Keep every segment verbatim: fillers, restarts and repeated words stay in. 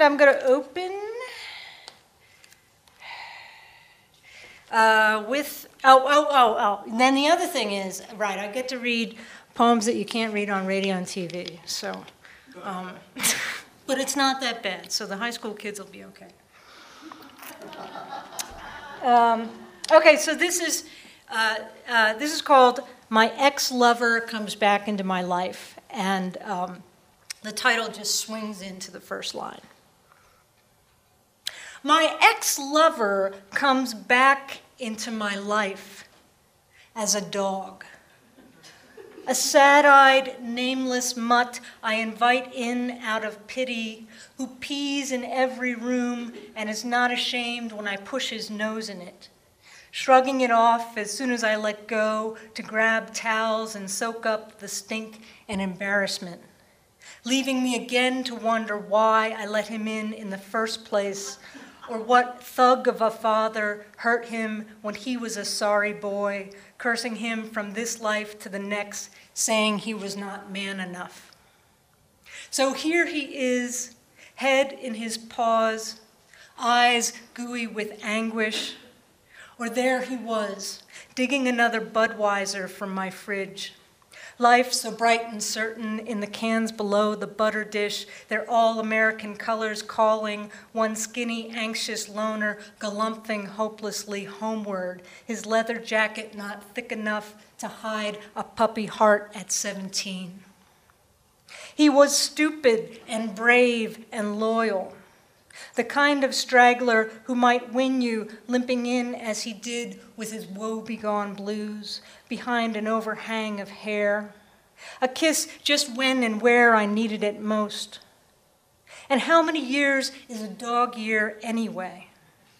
I'm going to open uh, with, oh, oh, oh, oh. And then the other thing is, right, I get to read poems that you can't read on radio and T V, so, um, but it's not that bad, so the high school kids will be okay. Um, okay, so this is, uh, uh, this is called My Ex-Lover Comes Back Into My Life, and um, the title just swings into the first line. My ex-lover comes back into my life as a dog. A sad-eyed, nameless mutt I invite in out of pity, who pees in every room and is not ashamed when I push his nose in it, shrugging it off as soon as I let go to grab towels and soak up the stink and embarrassment, leaving me again to wonder why I let him in in the first place, or what thug of a father hurt him when he was a sorry boy, cursing him from this life to the next, saying he was not man enough. So here he is, head in his paws, eyes gooey with anguish, or there he was, digging another Budweiser from my fridge. Life so bright and certain in the cans below the butter dish, their all-American colors calling, one skinny, anxious loner galumphing hopelessly homeward, his leather jacket not thick enough to hide a puppy heart at seventeen. He was stupid and brave and loyal, the kind of straggler who might win you limping in as he did with his woe-begone blues behind an overhang of hair, a kiss just when and where I needed it most. And how many years is a dog year anyway?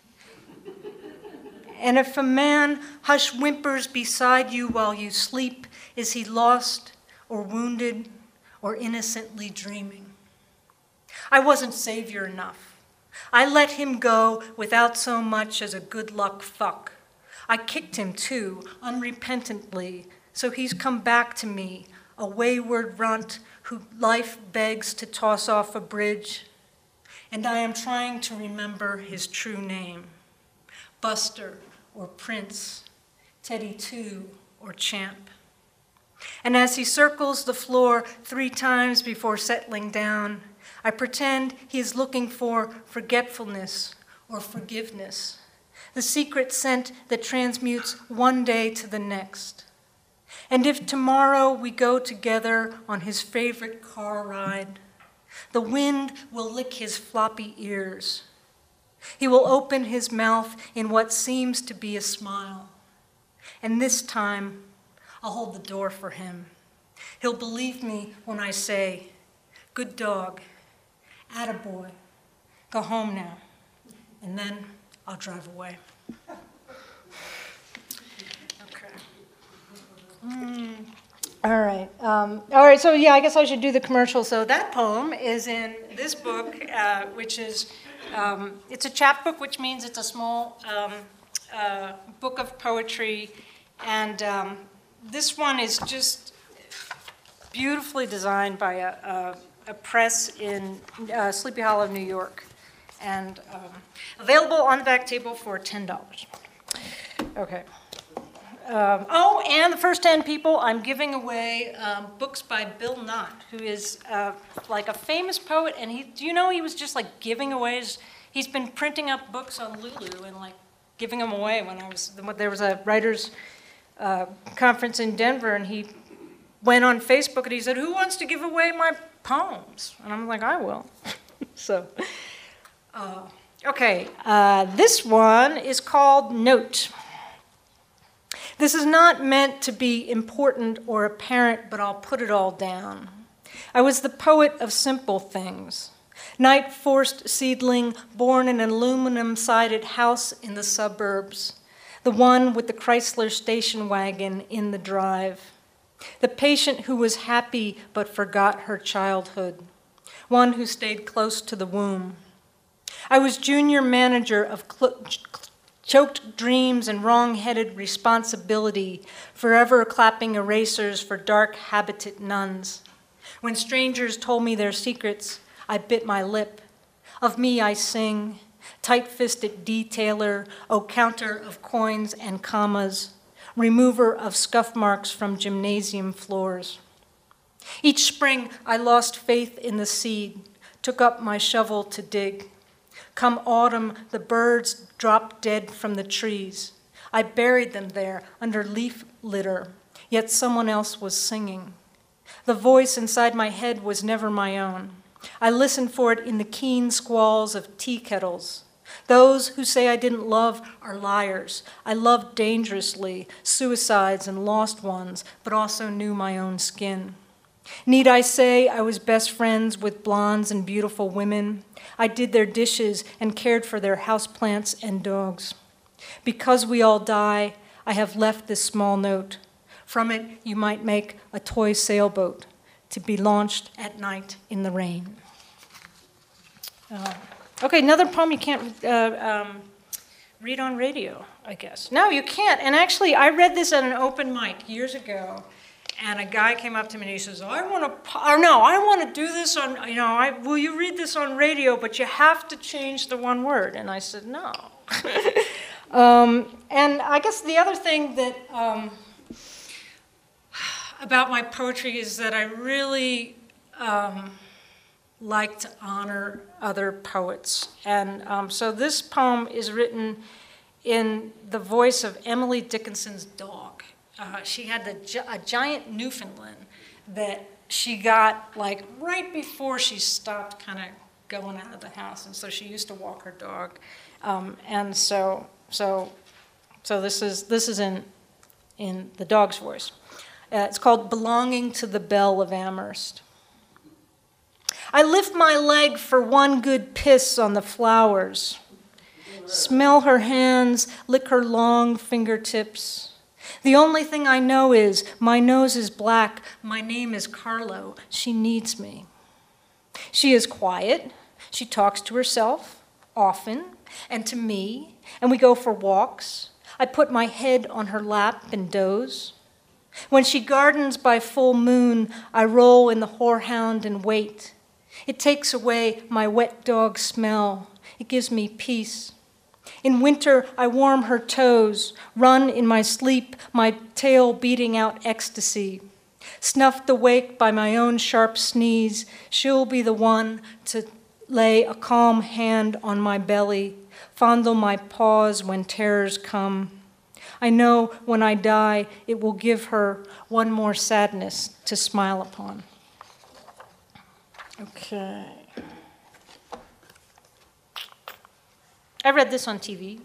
And if a man hush whimpers beside you while you sleep, is he lost or wounded or innocently dreaming? I wasn't savior enough. I let him go without so much as a good luck fuck. I kicked him too, unrepentantly, so he's come back to me, a wayward runt who life begs to toss off a bridge. And I am trying to remember his true name, Buster or Prince, Teddy Two or Champ. And as he circles the floor three times before settling down, I pretend he is looking for forgetfulness or forgiveness, the secret scent that transmutes one day to the next. And if tomorrow we go together on his favorite car ride, the wind will lick his floppy ears. He will open his mouth in what seems to be a smile. And this time, I'll hold the door for him. He'll believe me when I say, good dog, attaboy, go home now, and then I'll drive away. Okay. Mm. All right. Um, all right, so yeah, I guess I should do the commercial. So that poem is in this book, uh, which is, um, it's a chapbook, which means it's a small um, uh, book of poetry, and um, this one is just beautifully designed by a, a a press in uh, Sleepy Hollow, New York, and um, available on the back table for ten dollars. Okay. Um, oh, and the first ten people, I'm giving away um, books by Bill Knott, who is uh, like a famous poet, and he, do you know he was just like giving away, his, he's been printing up books on Lulu and like giving them away when I was, there was a writers uh, conference in Denver, and he went on Facebook and he said, who wants to give away my poems? And I'm like, I will. So, uh, okay, uh, this one is called Note. This is not meant to be important or apparent, but I'll put it all down. I was the poet of simple things. Night-forced seedling, born in an aluminum-sided house in the suburbs, the one with the Chrysler station wagon in the drive. The patient who was happy but forgot her childhood, one who stayed close to the womb. I was junior manager of cl- choked dreams and wrong-headed responsibility, forever clapping erasers for dark habitat nuns. When strangers told me their secrets, I bit my lip, Of me I sing, tight-fisted detailer, O counter of coins and commas, remover of scuff marks from gymnasium floors. Each spring I lost faith in the seed, took up my shovel to dig. Come autumn, the birds dropped dead from the trees. I buried them there under leaf litter, yet someone else was singing. The voice inside my head was never my own. I listened for it in the keen squalls of tea kettles. Those who say I didn't love are liars. I loved dangerously, suicides and lost ones, but also knew my own skin. Need I say I was best friends with blondes and beautiful women? I did their dishes and cared for their houseplants and dogs. Because we all die, I have left this small note. From it, you might make a toy sailboat to be launched at night in the rain. Uh, okay, another poem you can't uh, um, read on radio, I guess. No, you can't. And actually, I read this at an open mic years ago, and a guy came up to me and he says, I want to, or no, I want to do this on, you know, I, will you read this on radio, but you have to change the one word. And I said, no. um, and I guess the other thing that, um, about my poetry is that I really um, like to honor other poets. And um, so this poem is written in the voice of Emily Dickinson's dog. Uh, she had a, gi- a giant Newfoundland that she got like right before she stopped kind of going out of the house. And so she used to walk her dog. Um, and so, so, so this is, this is in, in the dog's voice. Uh, it's called Belonging to the Belle of Amherst. I lift my leg for one good piss on the flowers. Smell her hands, lick her long fingertips. The only thing I know is my nose is black, my name is Carlo, she needs me. She is quiet, she talks to herself, often, and to me, and we go for walks. I put my head on her lap and doze. When she gardens by full moon, I roll in the horehound and wait. It takes away my wet dog smell. It gives me peace. In winter, I warm her toes, run in my sleep, my tail beating out ecstasy. Snuffed awake by my own sharp sneeze, she'll be the one to lay a calm hand on my belly, fondle my paws when terrors come. I know when I die, it will give her one more sadness to smile upon. Okay. I read this on T V.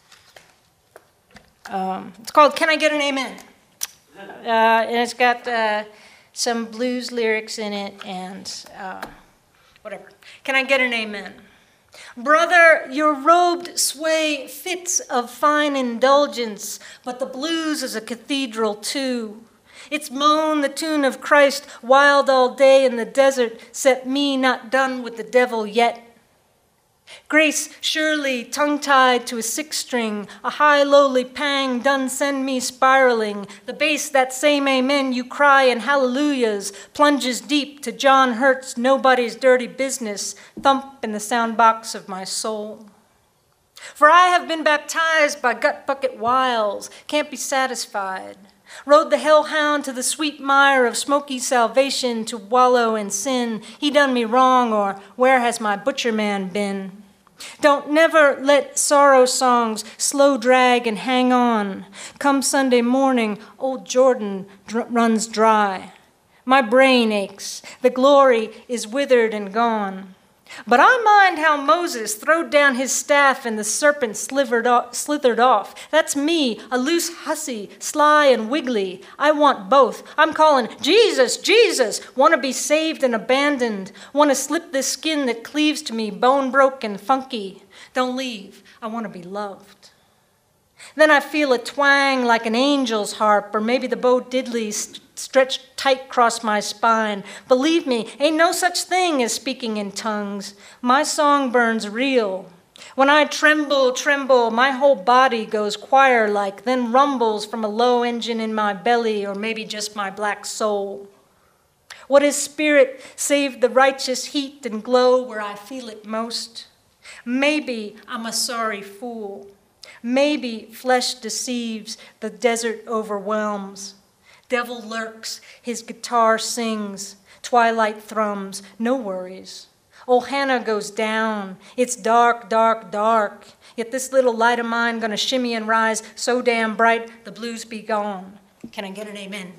Um, it's called Can I Get an Amen? Uh, and it's got uh, some blues lyrics in it and uh, whatever. Can I get an amen? Brother, your robed sway fits of fine indulgence, but the blues is a cathedral too. Its moan, the tune of Christ, wild all day in the desert, set me not done with the devil yet. Grace, surely, tongue-tied to a six-string, a high, lowly pang done send me spiraling. The bass, that same amen you cry in hallelujahs, plunges deep to John Hurt's nobody's dirty business, thump in the sound box of my soul. For I have been baptized by gut bucket wiles, can't be satisfied. Rode the hellhound to the sweet mire of smoky salvation to wallow in sin. He done me wrong, or where has my butcher man been? Don't never let sorrow songs slow drag and hang on. Come Sunday morning, old Jordan dr- runs dry. My brain aches, the glory is withered and gone. But I mind how Moses throwed down his staff and the serpent slithered off, slithered off. That's me, a loose hussy, sly and wiggly. I want both. I'm calling, Jesus, Jesus, want to be saved and abandoned. Want to slip this skin that cleaves to me, bone broken, funky. Don't leave. I want to be loved. Then I feel a twang like an angel's harp, or maybe the Bo Diddley st- stretched tight across my spine. Believe me, ain't no such thing as speaking in tongues. My song burns real. When I tremble, tremble, my whole body goes choir-like, then rumbles from a low engine in my belly, or maybe just my black soul. What is spirit save the righteous heat and glow where I feel it most? Maybe I'm a sorry fool. Maybe flesh deceives, the desert overwhelms. Devil lurks, his guitar sings, twilight thrums, no worries. Old Hannah goes down, it's dark, dark, dark. Yet this little light of mine gonna shimmy and rise so damn bright, the blues be gone. Can I get an amen?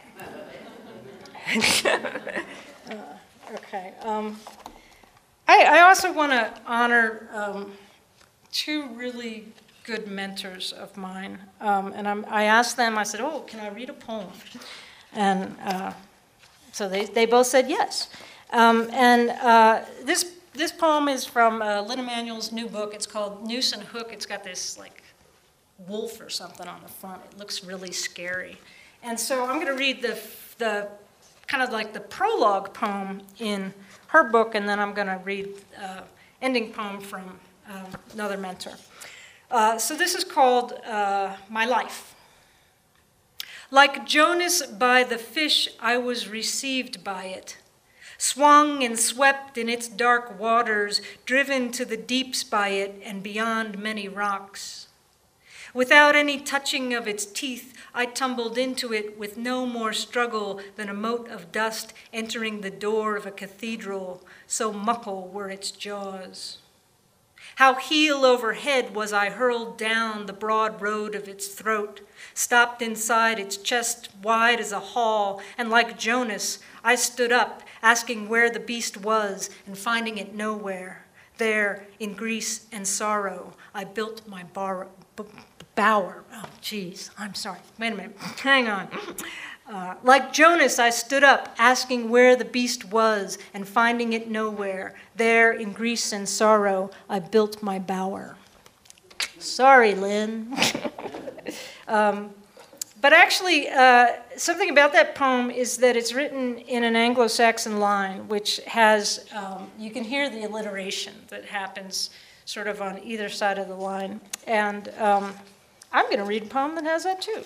uh, okay. Um, I, I also want to honor um, two really good mentors of mine. Um, and I'm, I asked them, I said, oh, can I read a poem? And uh, so they, they both said yes. Um, and uh, this this poem is from uh, Lynn Emanuel's new book. It's called Noose and Hook. It's got this like wolf or something on the front. It looks really scary. And so I'm going to read the the kind of like the prologue poem in her book, and then I'm going to read uh, ending poem from uh, another mentor. Uh, so this is called uh, My Life. Like Jonas by the fish, I was received by it, swung and swept in its dark waters, driven to the deeps by it and beyond many rocks. Without any touching of its teeth, I tumbled into it with no more struggle than a mote of dust entering the door of a cathedral, so muckle were its jaws. How heel over head was I hurled down the broad road of its throat, stopped inside its chest wide as a hall, and like Jonas, I stood up, asking where the beast was and finding it nowhere. There, in grief and sorrow, I built my bar- b- bower. Oh, geez, I'm sorry. Wait a minute. Hang on. Uh, like Jonas, I stood up, asking where the beast was and finding it nowhere. There, in grief and sorrow, I built my bower. Sorry, Lynn. um, but actually, uh, something about that poem is that it's written in an Anglo-Saxon line, which has, um, you can hear the alliteration that happens sort of on either side of the line. And um, I'm going to read a poem that has that too.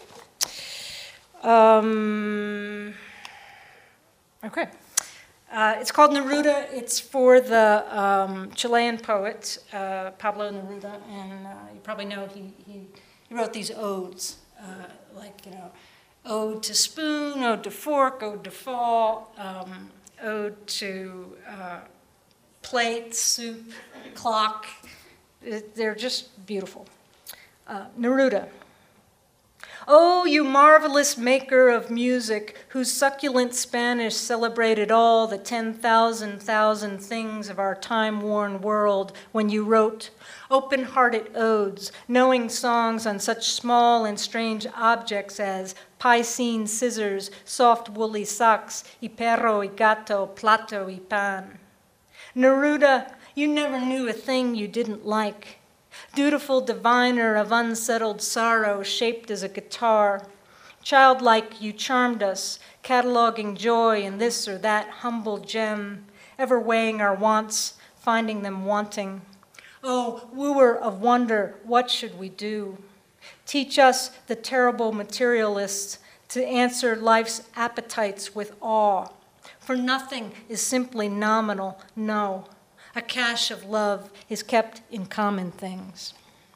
Um, okay. Uh, it's called Neruda. It's for the um, Chilean poet, uh, Pablo Neruda, and uh, you probably know he, he, he wrote these odes, uh, like, you know, ode to spoon, ode to fork, ode to fall, um, ode to uh, plate, soup, clock. It, they're just beautiful. Uh, Neruda. Oh, you marvelous maker of music, whose succulent Spanish celebrated all the ten thousand thousand things of our time-worn world when you wrote open-hearted odes, knowing songs on such small and strange objects as piscine scissors, soft woolly socks, y perro y gato, plato y pan. Neruda, you never knew a thing you didn't like. Dutiful diviner of unsettled sorrow shaped as a guitar. Childlike, you charmed us, cataloging joy in this or that humble gem, ever weighing our wants, finding them wanting. Oh, wooer of wonder, what should we do? Teach us, the terrible materialists, to answer life's appetites with awe. For nothing is simply nominal, no. A cache of love is kept in common things.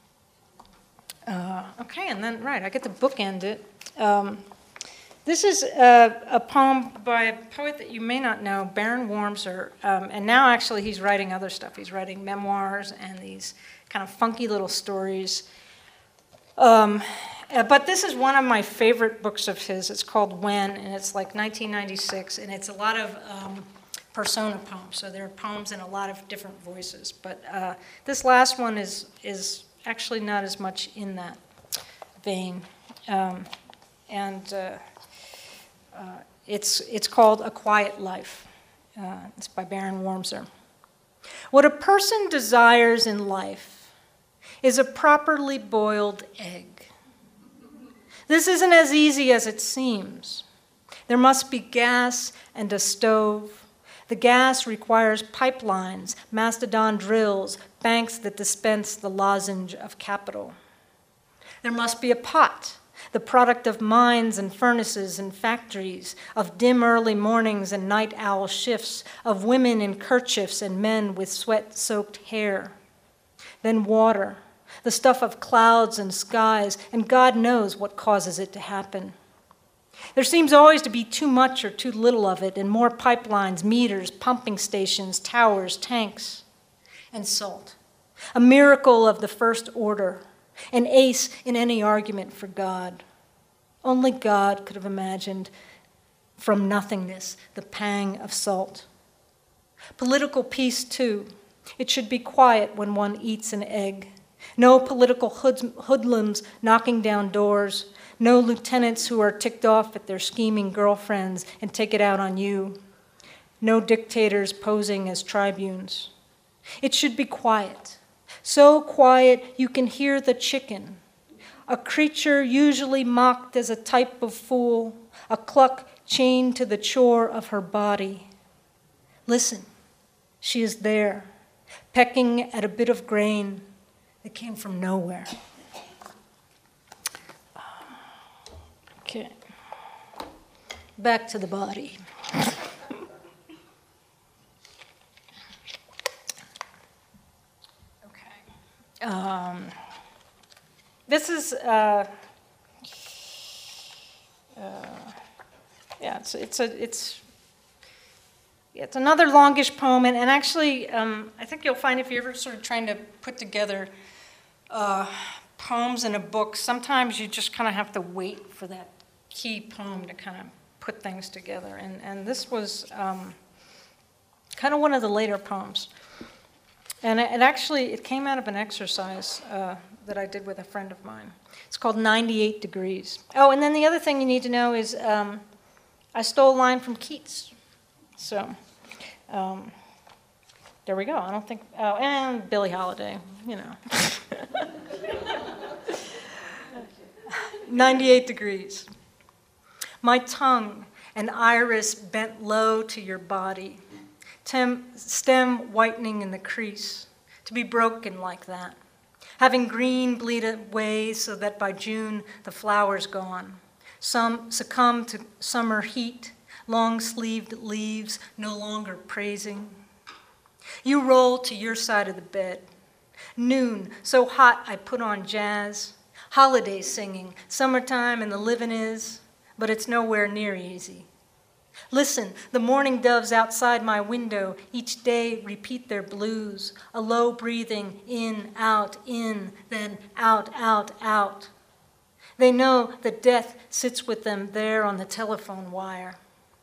Uh, okay, and then, right, I get to bookend it. Um, this is a, a poem by a poet that you may not know, Baron Wormser, um, and now actually he's writing other stuff. He's writing memoirs and these kind of funky little stories. Um, uh, but this is one of my favorite books of his. It's called When, and it's like nineteen ninety-six, and it's a lot of um, persona poems, so there are poems in a lot of different voices. But uh, this last one is is actually not as much in that vein, um, and uh, uh, it's it's called A Quiet Life. Uh, it's by Baron Wormser. What a person desires in life is a properly boiled egg. This isn't as easy as it seems. There must be gas and a stove. The gas requires pipelines, mastodon drills, banks that dispense the lozenge of capital. There must be a pot. the product of mines and furnaces and factories, of dim early mornings and night owl shifts, of women in kerchiefs and men with sweat-soaked hair. Then water, the stuff of clouds and skies, and God knows what causes it to happen. There seems always to be too much or too little of it, and more pipelines, meters, pumping stations, towers, tanks, and salt. A miracle of the first order, an ace in any argument for God. Only God could have imagined from nothingness the pang of salt. Political peace, too. It should be quiet when one eats an egg. No political hood- hoodlums knocking down doors. No lieutenants who are ticked off at their scheming girlfriends and take it out on you. No dictators posing as tribunes. It should be quiet. So quiet you can hear the chicken, a creature usually mocked as a type of fool, a cluck chained to the chore of her body. Listen, she is there, pecking at a bit of grain that came from nowhere. Okay, back to the body. Okay. Um, this is, uh, uh, yeah, it's it's a it's it's another longish poem, and, and actually, um, I think you'll find if you're ever sort of trying to put together uh, poems in a book, sometimes you just kind of have to wait for that key poem to kind of put things together. And, and this was um, kind of one of the later poems. And it, it actually, it came out of an exercise uh, that I did with a friend of mine. It's called ninety-eight degrees. Oh, and then the other thing you need to know is um, I stole a line from Keats. So um, there we go. I don't think, oh, and Billie Holiday, you know. ninety-eight degrees. My tongue, an iris bent low to your body, tem- stem whitening in the crease, to be broken like that, having green bleed away so that by June the flower's gone, some succumb to summer heat, long-sleeved leaves no longer praising. You roll to your side of the bed. Noon, so hot I put on jazz, holiday singing, summertime and the living is, but it's nowhere near easy. Listen, the mourning doves outside my window each day repeat their blues, a low breathing in, out, in, then out, out, out. They know that death sits with them there on the telephone wire.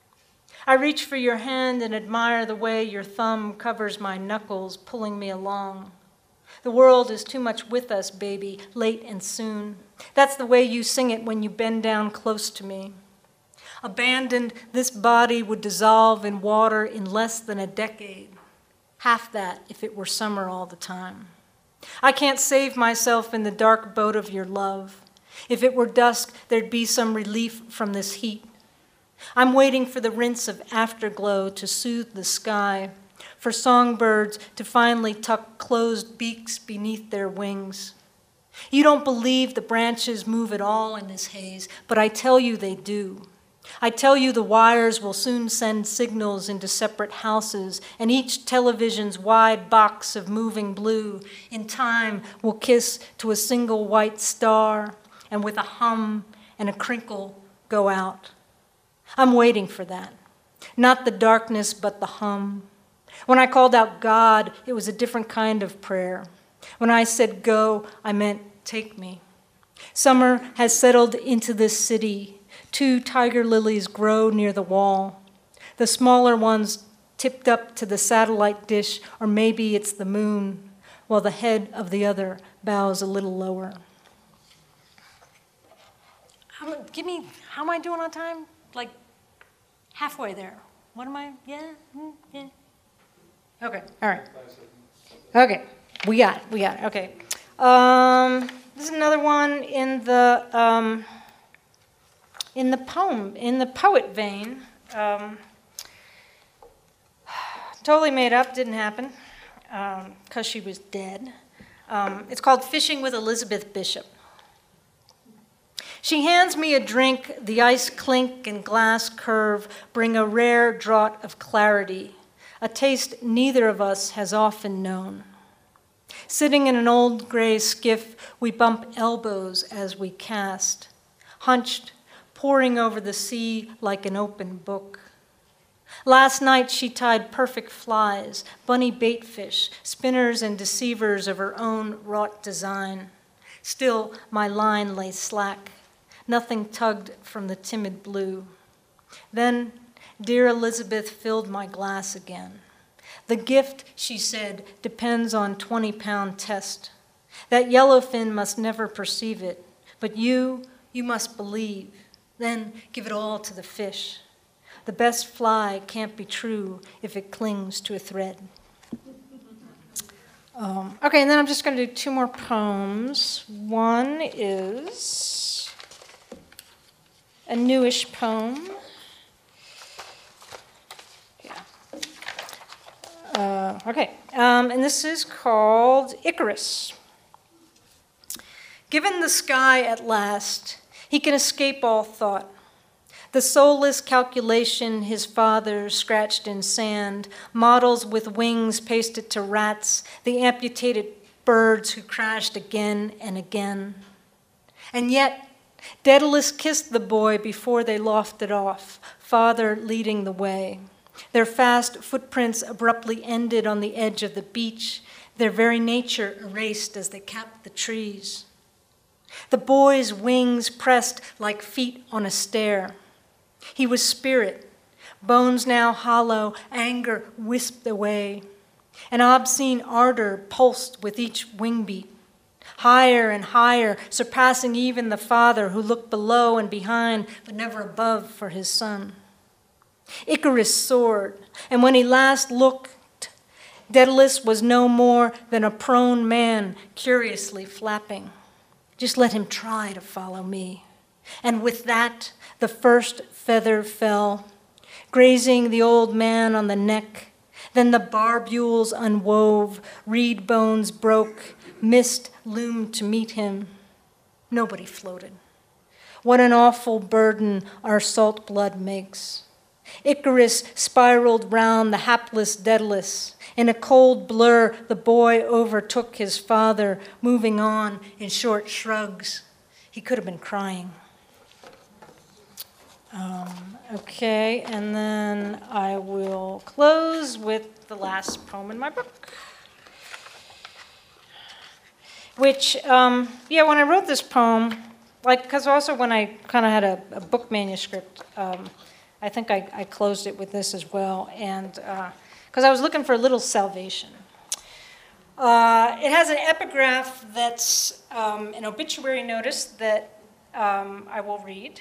I reach for your hand and admire the way your thumb covers my knuckles, pulling me along. The world is too much with us, baby, late and soon. That's the way you sing it when you bend down close to me. Abandoned, this body would dissolve in water in less than a decade. Half that if it were summer all the time. I can't save myself in the dark boat of your love. If it were dusk, there'd be some relief from this heat. I'm waiting for the rinse of afterglow to soothe the sky, for songbirds to finally tuck closed beaks beneath their wings. You don't believe the branches move at all in this haze, but I tell you they do. I tell you the wires will soon send signals into separate houses, and each television's wide box of moving blue in time will kiss to a single white star, and with a hum and a crinkle go out. I'm waiting for that. Not the darkness, but the hum. When I called out God, it was a different kind of prayer. When I said go, I meant take me. Summer has settled into this city. Two tiger lilies grow near the wall. The smaller ones tipped up to the satellite dish, or maybe it's the moon, while the head of the other bows a little lower. How, give me, how am I doing on time? Like halfway there. What am I? Yeah? Mm, yeah. Okay, all right. Okay, we got it, we got it, okay. Um, this is another one in the, um, in the poem, in the poet vein. Um, totally made up, didn't happen, because um, she was dead. Um, it's called Fishing with Elizabeth Bishop. She hands me a drink, the ice clink and glass curve bring a rare draught of clarity, a taste neither of us has often known. Sitting in an old gray skiff, we bump elbows as we cast, hunched, poring over the sea like an open book. Last night she tied perfect flies, bunny baitfish, spinners and deceivers of her own wrought design. Still, my line lay slack. Nothing tugged from the timid blue. Then, dear Elizabeth filled my glass again. The gift, she said, depends on twenty-pound test. That yellowfin must never perceive it, but you, you must believe. Then give it all to the fish. The best fly can't be true if it clings to a thread. Um, okay, and then I'm just going to do two more poems. One is a newish poem. Yeah. Uh, okay, um, and this is called Icarus. Given the sky at last, he can escape all thought. The soulless calculation his father scratched in sand, models with wings pasted to rats, the amputated birds who crashed again and again. And yet, Daedalus kissed the boy before they lofted off, father leading the way. Their fast footprints abruptly ended on the edge of the beach, their very nature erased as they capped the trees. The boy's wings pressed like feet on a stair. He was spirit, bones now hollow, anger wisped away. An obscene ardor pulsed with each wing beat. Higher and higher, surpassing even the father who looked below and behind, but never above for his son. Icarus soared, and when he last looked, Daedalus was no more than a prone man curiously flapping. Just let him try to follow me. And with that, the first feather fell, grazing the old man on the neck. Then the barbules unwove, reed bones broke, mist loomed to meet him. Nobody floated. What an awful burden our salt blood makes. Icarus spiraled round the hapless Daedalus. In a cold blur, the boy overtook his father, moving on in short shrugs. He could have been crying. Um, okay, and then I will close with the last poem in my book. Which, um, yeah, when I wrote this poem, like, because also when I kind of had a, a book manuscript, um, I think I, I closed it with this as well, and because uh, I was looking for a little salvation. Uh, it has an epigraph that's um, an obituary notice that um, I will read,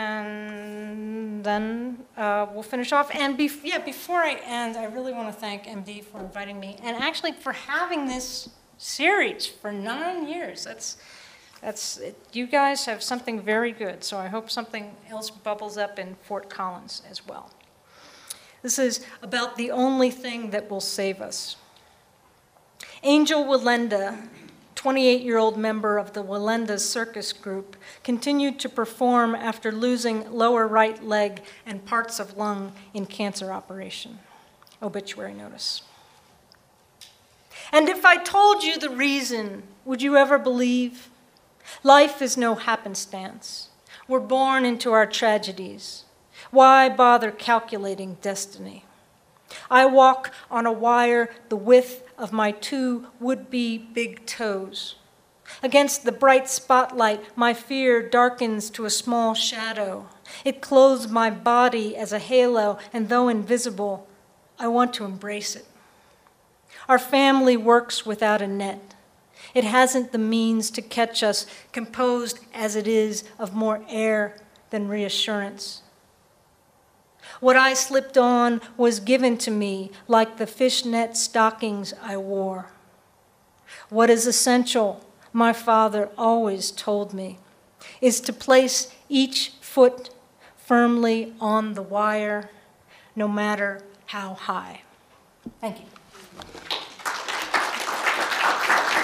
and then uh, we'll finish off. And bef- yeah, before I end, I really want to thank M D for inviting me, and actually for having this series for nine years. That's, that's it. You guys have something very good, so I hope something else bubbles up in Fort Collins as well. This is about the only thing that will save us. Angel Wallenda, twenty-eight-year-old member of the Wallenda Circus Group, continued to perform after losing lower right leg and parts of lung in cancer operation. Obituary notice. And if I told you the reason, would you ever believe? Life is no happenstance. We're born into our tragedies. Why bother calculating destiny? I walk on a wire the width of my two would-be big toes. Against the bright spotlight, my fear darkens to a small shadow. It clothes my body as a halo, and though invisible, I want to embrace it. Our family works without a net. It hasn't the means to catch us, composed as it is of more air than reassurance. What I slipped on was given to me like the fishnet stockings I wore. What is essential, my father always told me, is to place each foot firmly on the wire, no matter how high. Thank you.